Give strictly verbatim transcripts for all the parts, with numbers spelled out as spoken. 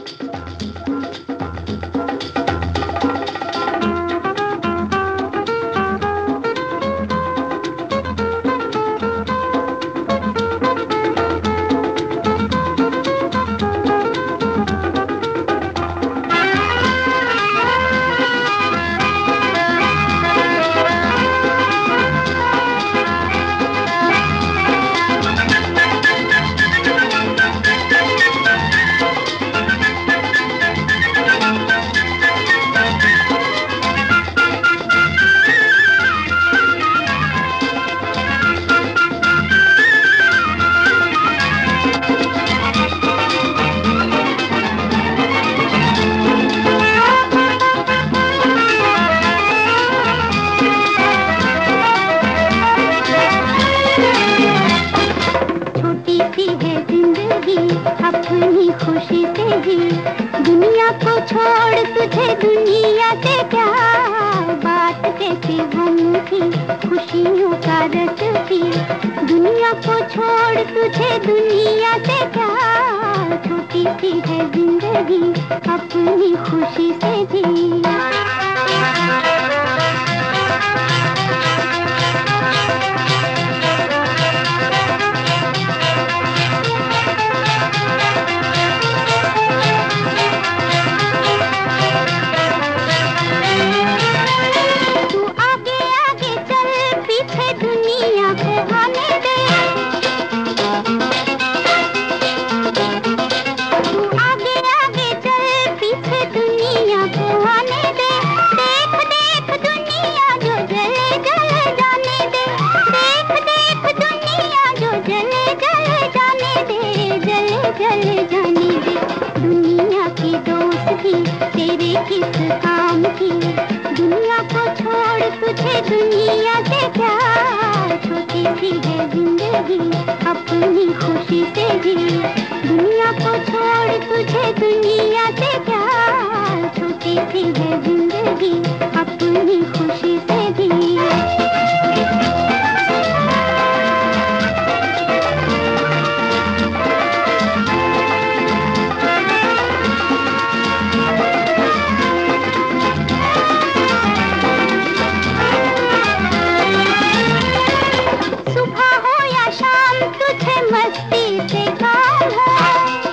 अपनी खुशी से ही दुनिया को छोड़ तुझे दुनिया से प्यार, बात कैसी गम की खुशियों का रस थी। दुनिया को छोड़ तुझे दुनिया से प्यार, छोटी सी है जिंदगी अपनी खुशी से भी। चले जाने दे दुनिया की दोस्ती तेरे किस काम की। दुनिया को छोड़ तुझे दुनिया से प्यार, छोटी सी है जिंदगी अपनी खुशी से भी। दुनिया को छोड़ तुझे दुनिया से प्यार, छोटी सी है जिंदगी अपनी खुशी से भी। मस्ती से काम है,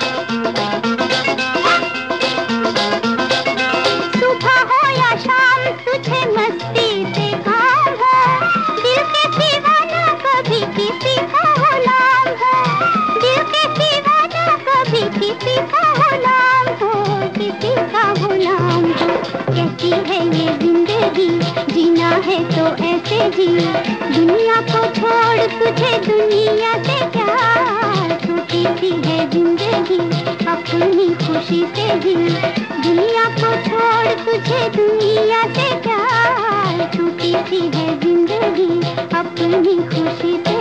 सुबह हो या शाम तुझे मस्ती से काम है। दिल के सिवा ना कभी किसी का गुलाम है, दिल के सिवा ना कभी किसी का गुलाम हो, किसी का गुलाम हो। कैसी है ये जिंदगी, जीना है तो ऐसे जी। दुनिया को छोड़ तुझे दुनिया से प्यार, छोटी सी है जिंदगी अपनी खुशी से भी। दुनिया को छोड़ तुझे दुनिया से प्यार, छोटी सी है जिंदगी अपनी खुशी से।